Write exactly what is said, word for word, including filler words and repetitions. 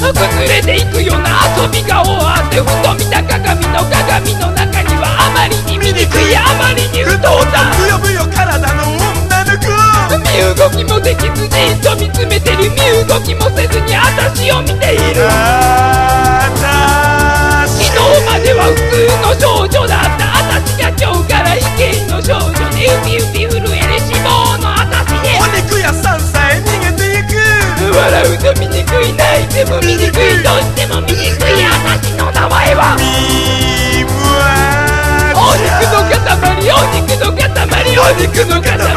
と崩れていくような遊び顔をあってふと見た鏡の鏡の中にはあまりに醜いあまりに不当なブヨブヨ体の女の子身動きもできずじっと見つめてる身動きもせずに私を見ている昨日までは普通の少女だった私が今日から異形の少女でウピウピ震える脂肪の私でお肉屋さんさえ逃げていく笑うと醜い泣いても醜いどうしても醜い私の名前はミムアお肉の塊お肉の塊お肉の塊